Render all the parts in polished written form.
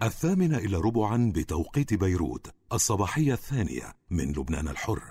8:45 بتوقيت بيروت، الصباحية الثانية من لبنان الحر.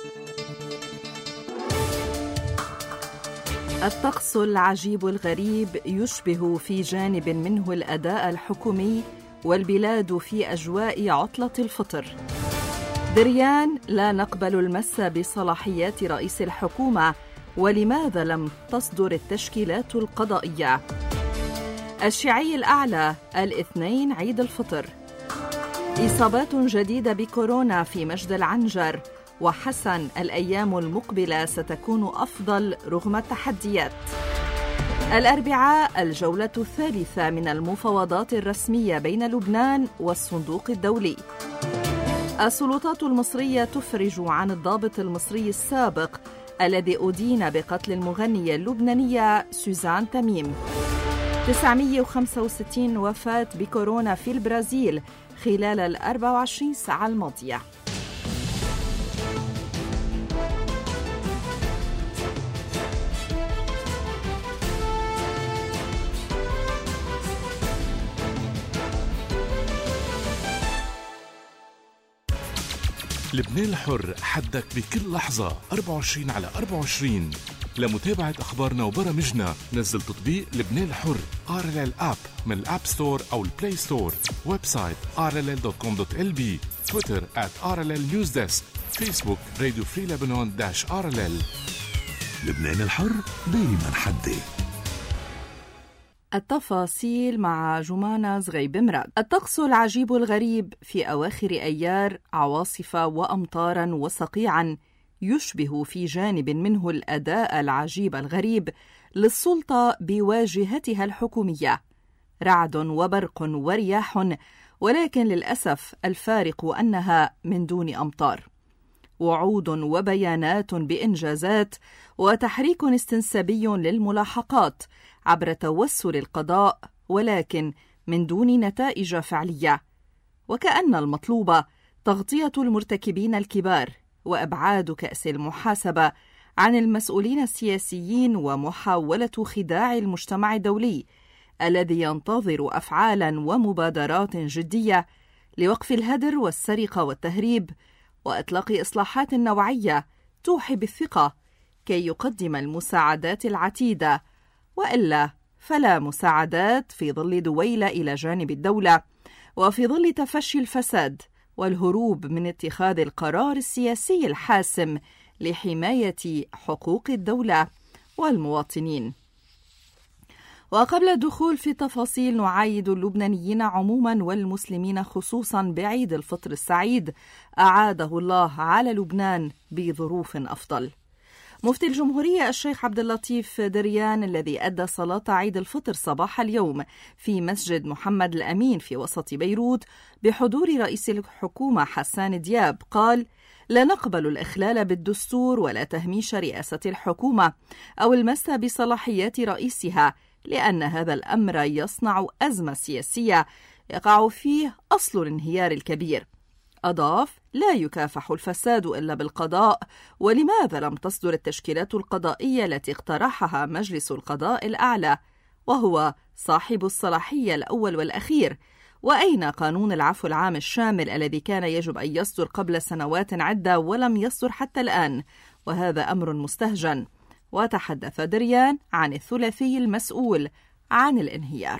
الطقس العجيب الغريب يشبه في جانب منه الأداء الحكومي، والبلاد في أجواء عطلة الفطر. دريان: لا نقبل المس بصلاحيات رئيس الحكومة، ولماذا لم تصدر التشكيلات القضائية؟ الشيعي الأعلى: الاثنين عيد الفطر. إصابات جديدة بكورونا في مجد العنجر. وحسن: الأيام المقبلة ستكون أفضل رغم التحديات. الأربعاء: الجولة الثالثة من المفاوضات الرسمية بين لبنان والصندوق الدولي. السلطات المصرية تفرج عن الضابط المصري السابق الذي أدين بقتل المغنية اللبنانية سوزان تميم. 965 وفاة بكورونا في البرازيل خلال 24 ساعة الماضية. لبنان الحر، حدك بكل لحظة 24/24. لمتابعة أخبارنا وبرامجنا نزل تطبيق لبنان الحر RLL App من الأب ستور أو البلاي ستور. ويب سايت rll.com.lb. تويتر @RLL Newsdesk. فيسبوك راديو فري لبنان -RLL. لبنان الحر دايما حدي. التفاصيل مع جمانة زغيب مراد. الطقس العجيب الغريب في أواخر أيار، عواصف وأمطارا وصقيعا يشبه في جانب منه الأداء العجيب الغريب للسلطة بواجهتها الحكومية. رعد وبرق ورياح، ولكن للأسف الفارق أنها من دون أمطار. وعود وبيانات بإنجازات وتحريك استنسابي للملاحقات عبر توسل القضاء، ولكن من دون نتائج فعلية. وكأن المطلوب تغطية المرتكبين الكبار وأبعاد كأس المحاسبة عن المسؤولين السياسيين، ومحاولة خداع المجتمع الدولي الذي ينتظر أفعالا ومبادرات جدية لوقف الهدر والسرقة والتهريب وإطلاق إصلاحات نوعية توحي بالثقة كي يقدم المساعدات العتيدة، وإلا فلا مساعدات في ظل دويلة إلى جانب الدولة، وفي ظل تفشي الفساد والهروب من اتخاذ القرار السياسي الحاسم لحماية حقوق الدولة والمواطنين. وقبل الدخول في التفاصيل، نعايد اللبنانيين عموما والمسلمين خصوصا بعيد الفطر السعيد، أعاده الله على لبنان بظروف أفضل. مفتي الجمهورية الشيخ عبد اللطيف دريان، الذي أدى صلاة عيد الفطر صباح اليوم في مسجد محمد الأمين في وسط بيروت بحضور رئيس الحكومة حسان دياب، قال: لا نقبل الإخلال بالدستور ولا تهميش رئاسة الحكومة أو المس بصلاحيات رئيسها، لأن هذا الأمر يصنع أزمة سياسية يقع فيه أصل الانهيار الكبير. أضاف: لا يكافح الفساد إلا بالقضاء، ولماذا لم تصدر التشكيلات القضائية التي اقترحها مجلس القضاء الأعلى وهو صاحب الصلاحية الأول والأخير؟ وأين قانون العفو العام الشامل الذي كان يجب أن يصدر قبل سنوات عدة ولم يصدر حتى الآن؟ وهذا أمر مستهجن. وتحدث دريان عن الثلاثي المسؤول عن الانهيار.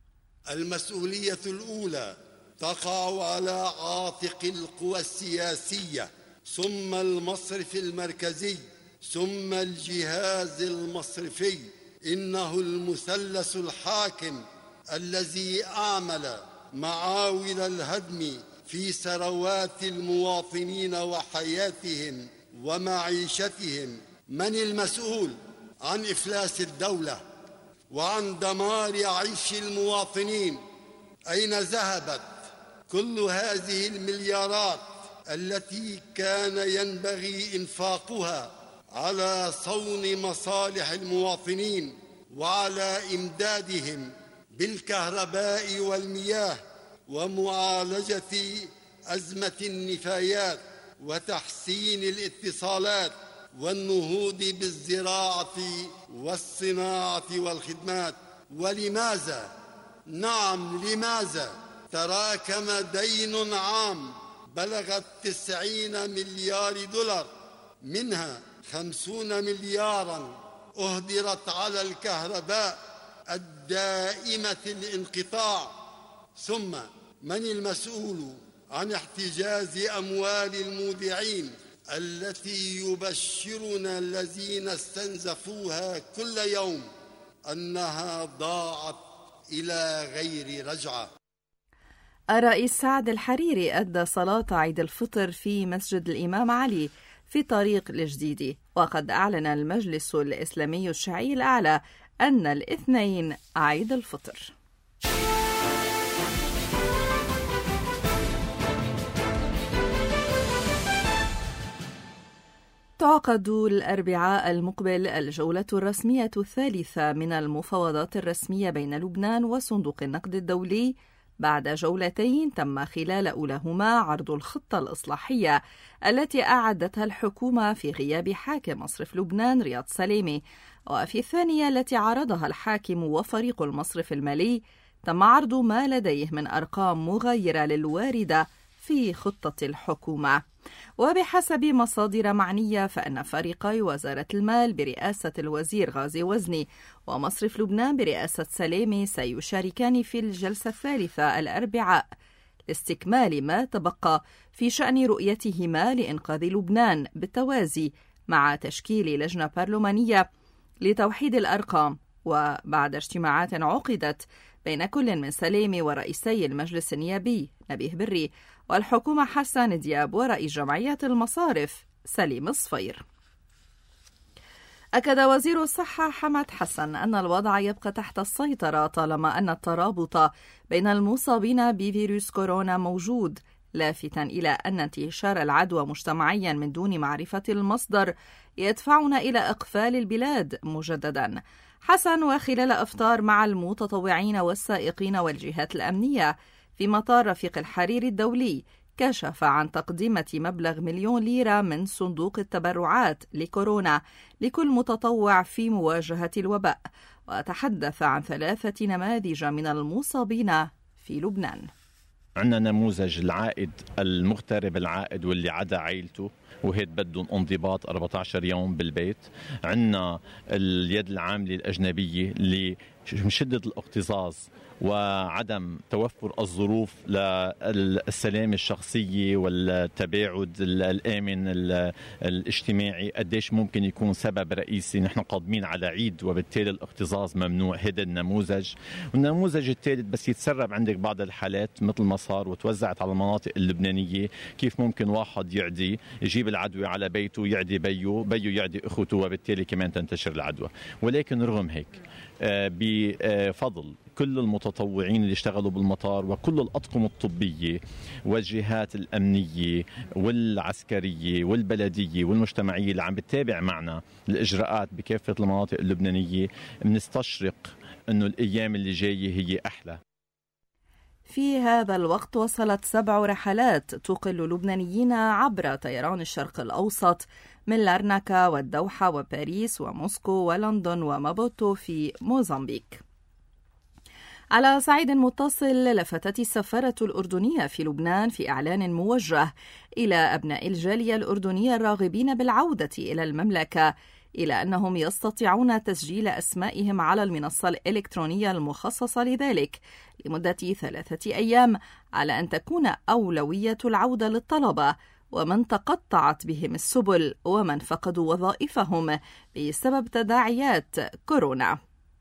المسؤولية الأولى تقع على عاتق القوى السياسية، ثم المصرف المركزي، ثم الجهاز المصرفي. إنه المثلث الحاكم الذي أعمل معاول الهدم في ثروات المواطنين وحياتهم ومعيشتهم. من المسؤول عن إفلاس الدولة وعن دمار عيش المواطنين؟ أين ذهبت كل هذه المليارات التي كان ينبغي إنفاقها على صون مصالح المواطنين وعلى إمدادهم بالكهرباء والمياه ومعالجة أزمة النفايات وتحسين الاتصالات والنهوض بالزراعة والصناعة والخدمات؟ ولماذا، نعم لماذا، تراكم دين عام بلغت 90 مليار دولار، منها 50 ملياراً أهدرت على الكهرباء الدائمة الانقطاع. ثم من المسؤول عن احتجاز أموال المودعين التي يبشرنا الذين استنزفوها كل يوم أنها ضاعت إلى غير رجعة؟ الرئيس سعد الحريري أدى صلاة عيد الفطر في مسجد الإمام علي في طريق الجديدي، وقد أعلن المجلس الإسلامي الشيعي الأعلى أن الاثنين عيد الفطر. تعقد الأربعاء المقبل الجولة الرسمية الثالثة من المفاوضات الرسمية بين لبنان وصندوق النقد الدولي، بعد جولتين تم خلال أولاهما عرض الخطة الإصلاحية التي أعدتها الحكومة في غياب حاكم مصرف لبنان رياض سليمي، وفي الثانية التي عرضها الحاكم وفريق المصرف المالي تم عرض ما لديه من أرقام مغايرة للواردة في خطة الحكومة. وبحسب مصادر معنية فإن فريقي وزارة المال برئاسة الوزير غازي وزني ومصرف لبنان برئاسة سليمي سيشاركان في الجلسة الثالثة الأربعاء لاستكمال ما تبقى في شأن رؤيتهما لإنقاذ لبنان بالتوازي مع تشكيل لجنة برلمانية لتوحيد الأرقام. وبعد اجتماعات عقدت بين كل من سليمي ورئيسي المجلس النيابي نبيه بري والحكومة حسن دياب ورئيس جمعية المصارف سليم الصفير. أكد وزير الصحة حمد حسن أن الوضع يبقى تحت السيطرة طالما أن الترابط بين المصابين بفيروس كورونا موجود، لافتا إلى أن انتشار العدوى مجتمعيا من دون معرفة المصدر يدفعنا إلى إقفال البلاد مجددا. حسن وخلال إفطار مع المتطوعين والسائقين والجهات الأمنية في مطار رفيق الحريري الدولي كشف عن تقديمة مبلغ 1,000,000 ليرة من صندوق التبرعات لكورونا لكل متطوع في مواجهة الوباء، وتحدث عن 3 نماذج من المصابين في لبنان. عندنا نموذج العائد المغترب العائد واللي عدا عائلته وهيك بدهم انضباط 14 يوم بالبيت. عندنا اليد العاملة الأجنبية اللي من شدة الاكتظاظ وعدم توفر الظروف للسلامة الشخصية والتباعد الآمن الاجتماعي قديش ممكن يكون سبب رئيسي. نحن قادمين على عيد وبالتالي الاكتظاظ ممنوع. هذا النموذج. والنموذج الثالث بس يتسرب عندك بعض الحالات مثل ما صار وتوزعت على المناطق اللبنانية، كيف ممكن واحد يعدي يجيب العدوى على بيته يعدي بيو يعدي أخوته وبالتالي كمان تنتشر العدوى. ولكن رغم هيك بفضل كل المتطوعين اللي اشتغلوا بالمطار وكل الأطقم الطبية والجهات الأمنية والعسكرية والبلدية والمجتمعية اللي عم بتتابع معنا الإجراءات بكافة المناطق اللبنانية، بنستشرق أنه الأيام اللي جاية هي أحلى. في هذا الوقت وصلت 7 رحلات تقل لبنانيين عبر طيران الشرق الأوسط من لارناكا والدوحة وباريس وموسكو ولندن ومابوتو في موزمبيق. على صعيد متصل، لفتت السفارة الأردنية في لبنان في إعلان موجه إلى أبناء الجالية الأردنية الراغبين بالعودة إلى المملكة إلى أنهم يستطيعون تسجيل أسمائهم على المنصة الإلكترونية المخصصة لذلك لمدة 3 أيام، على أن تكون أولوية العودة للطلبة ومن تقطعت بهم السبل ومن فقدوا وظائفهم بسبب تداعيات كورونا.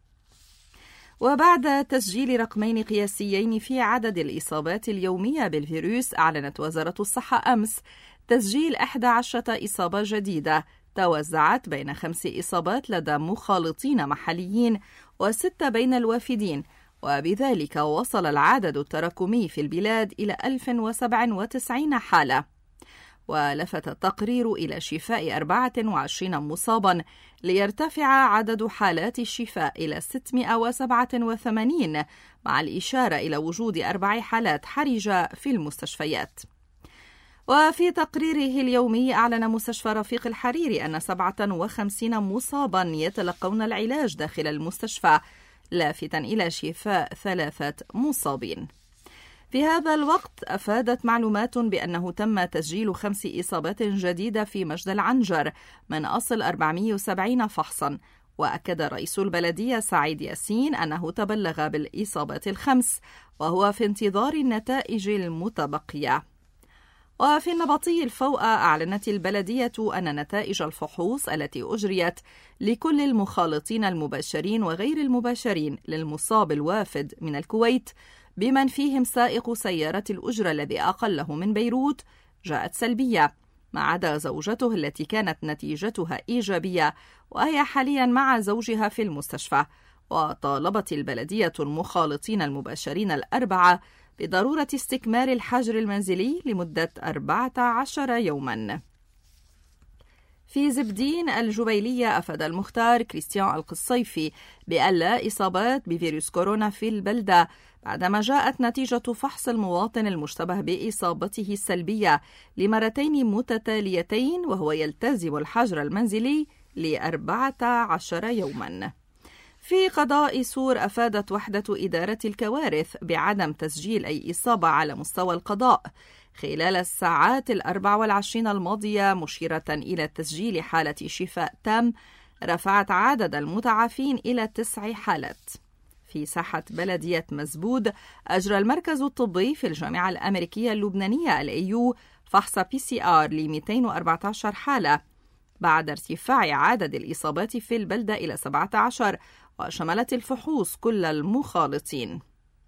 وبعد تسجيل رقمين قياسيين في عدد الإصابات اليومية بالفيروس، أعلنت وزارة الصحة أمس تسجيل 11 إصابة جديدة توزعت بين 5 إصابات لدى مخالطين محليين و6 بين الوافدين، وبذلك وصل العدد التراكمي في البلاد إلى 1097 حالة. ولفت التقرير إلى شفاء 24 مصابا ليرتفع عدد حالات الشفاء إلى 687، مع الإشارة إلى وجود 4 حالات حرجة في المستشفيات. وفي تقريره اليومي أعلن مستشفى رفيق الحريري أن 57 مصابا يتلقون العلاج داخل المستشفى، لافتا إلى شفاء 3 مصابين. في هذا الوقت أفادت معلومات بأنه تم تسجيل 5 إصابات جديدة في مجد العنجر من أصل 470 فحصاً. وأكد رئيس البلدية سعيد ياسين أنه تبلغ بالإصابات ال5 وهو في انتظار النتائج المتبقية. وفي النبطي الفوقة أعلنت البلدية أن نتائج الفحوص التي أجريت لكل المخالطين المباشرين وغير المباشرين للمصاب الوافد من الكويت بمن فيهم سائق سيارة الأجرة الذي أقله من بيروت جاءت سلبية، ما عدا زوجته التي كانت نتيجتها إيجابية وهي حاليا مع زوجها في المستشفى. وطالبت البلدية المخالطين المباشرين ال4 بضرورة استكمال الحجر المنزلي لمدة 14 يوما. في زبدين الجبيلية أفاد المختار كريستيان القصيفي بأن لا إصابات بفيروس كورونا في البلدة بعدما جاءت نتيجة فحص المواطن المشتبه بإصابته السلبية لمرتين متتاليتين، وهو يلتزم الحجر المنزلي ل14 يوما. في قضاء سور أفادت وحدة إدارة الكوارث بعدم تسجيل أي إصابة على مستوى القضاء خلال الساعات 24 الماضية، مشيرة إلى تسجيل حالة شفاء تام رفعت عدد المتعافين إلى 9 حالات. في ساحة بلدية مزبود أجرى المركز الطبي في الجامعة الأمريكية اللبنانية الAU فحص PCR ل 214 حالة بعد ارتفاع عدد الإصابات في البلدة إلى 17، وشملت الفحوص كل المخالطين.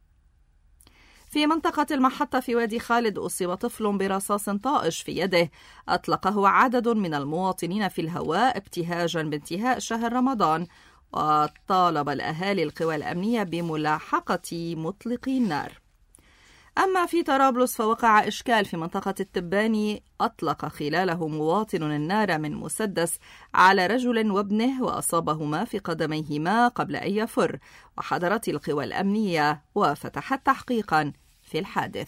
في منطقة المحطة في وادي خالد أصيب طفل برصاص طائش في يده أطلقه عدد من المواطنين في الهواء ابتهاجا بانتهاء شهر رمضان، وطالب الأهالي القوى الأمنية بملاحقة مطلقي النار. أما في طرابلس فوقع إشكال في منطقة التباني أطلق خلاله مواطن النار من مسدس على رجل وابنه وأصابهما في قدميهما قبل أن يفر، وحضرت القوى الأمنية وفتحت تحقيقا في الحادث.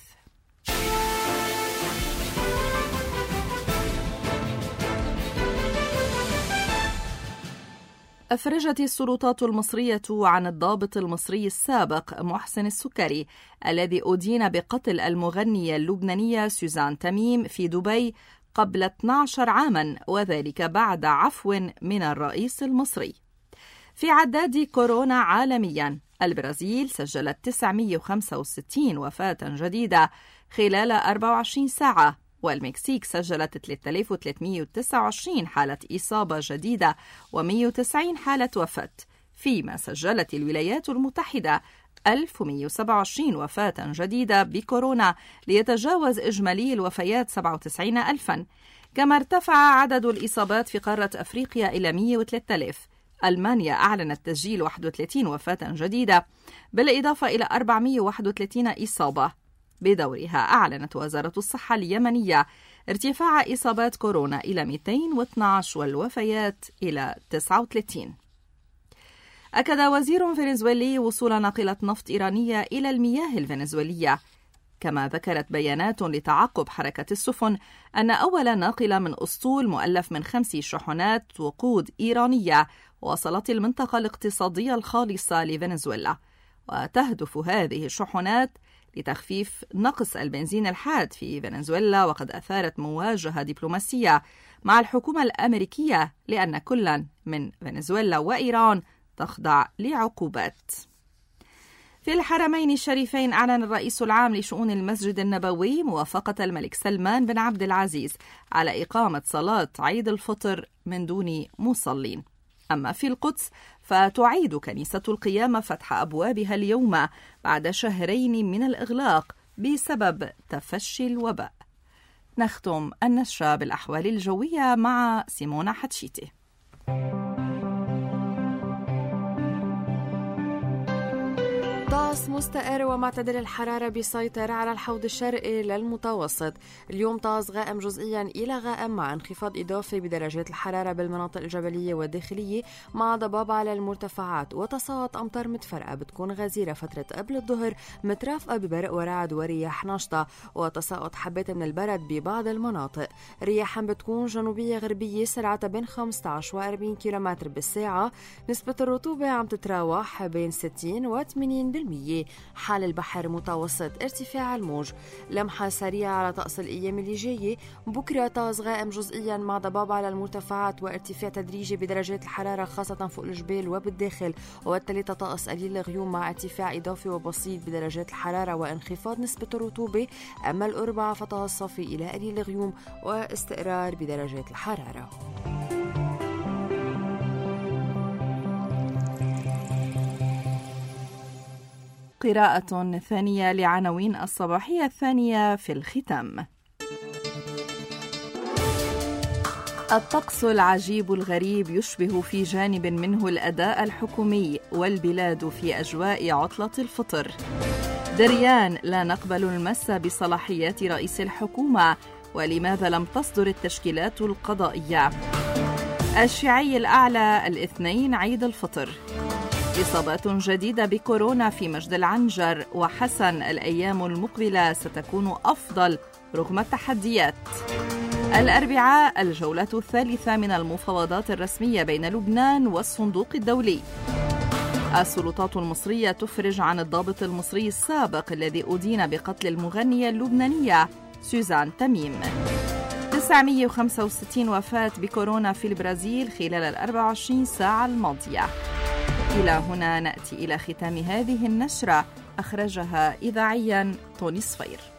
أفرجت السلطات المصرية عن الضابط المصري السابق محسن السكري الذي أدين بقتل المغنية اللبنانية سوزان تميم في دبي قبل 12 عاما، وذلك بعد عفو من الرئيس المصري. في عداد كورونا عالميا، البرازيل سجلت 965 وفاة جديدة خلال 24 ساعة، والمكسيك سجلت 3329 حالة إصابة جديدة و190 حالة وفاة، فيما سجلت الولايات المتحدة 1127 وفاة جديدة بكورونا ليتجاوز إجمالي الوفيات 97,000. كما ارتفع عدد الإصابات في قارة أفريقيا إلى 103,000. ألمانيا أعلنت تسجيل 31 وفاة جديدة بالإضافة إلى 431 إصابة. بدورها أعلنت وزارة الصحة اليمنية ارتفاع إصابات كورونا إلى 212 والوفيات إلى 39. أكد وزير فنزويلي وصول ناقلة نفط إيرانية إلى المياه الفنزويلية. كما ذكرت بيانات لتعقب حركة السفن أن أول ناقلة من أسطول مؤلف من 5 شحنات وقود إيرانية وصلت المنطقة الاقتصادية الخالصة لفنزويلا، وتهدف هذه الشحنات لتخفيف نقص البنزين الحاد في فنزويلا، وقد أثارت مواجهة دبلوماسية مع الحكومة الأمريكية لأن كل من فنزويلا وإيران تخضع لعقوبات. في الحرمين الشريفين أعلن الرئيس العام لشؤون المسجد النبوي موافقة الملك سلمان بن عبد العزيز على إقامة صلاة عيد الفطر من دون مصلين. أما في القدس فتعيد كنيسة القيامة فتح أبوابها اليوم بعد شهرين من الإغلاق بسبب تفشي الوباء. نختم النشرة بالأحوال الجوية مع سيمونا حتشيتي. طقس مستقر ومعتدل الحرارة بيسيطر على الحوض الشرقي للمتوسط. اليوم طقس غائم جزئيا إلى غائم مع انخفاض إضافي بدرجات الحرارة بالمناطق الجبلية والداخلية مع ضباب على المرتفعات، وتساقط أمطار متفرقة بتكون غزيرة فترة قبل الظهر مترافقة ببرق ورعد ورياح نشطة، وتساقط حبات من البرد ببعض المناطق. رياح بتكون جنوبية غربية سرعتها بين 15 و40 كيلومتر بالساعة. نسبة الرطوبة عم تتراوح بين 60 و 80%. المياه، حال البحر متوسط ارتفاع الموج. لمحة سريعة على طقس الأيام اللي جاية، بكرة طقس غائم جزئيا مع ضباب على المرتفعات وارتفاع تدريجي بدرجات الحرارة خاصة فوق الجبال وبالداخل، والثلاثة طقس قليل الغيوم مع ارتفاع إضافي وبسيط بدرجات الحرارة وانخفاض نسبة الرطوبة. أما الأربعة فطقس صافي إلى قليل الغيوم واستقرار بدرجات الحرارة. قراءة ثانية لعناوين الصباحية الثانية في الختام. الطقس العجيب الغريب يشبه في جانب منه الأداء الحكومي، والبلاد في أجواء عطلة الفطر. دريان لا نقبل المس بصلاحيات رئيس الحكومة، ولماذا لم تصدر التشكيلات القضائية؟ الشيعي الأعلى الاثنين عيد الفطر. إصابات جديدة بكورونا في مجد العنجر، وحسن الأيام المقبلة ستكون أفضل رغم التحديات. الأربعاء الجولة الثالثة من المفاوضات الرسمية بين لبنان والصندوق الدولي. السلطات المصرية تفرج عن الضابط المصري السابق الذي أدين بقتل المغنية اللبنانية سوزان تميم. 965 وفاة بكورونا في البرازيل خلال 24 ساعة الماضية. إلى هنا نأتي إلى ختام هذه النشرة، أخرجها إذاعياً طوني صفير.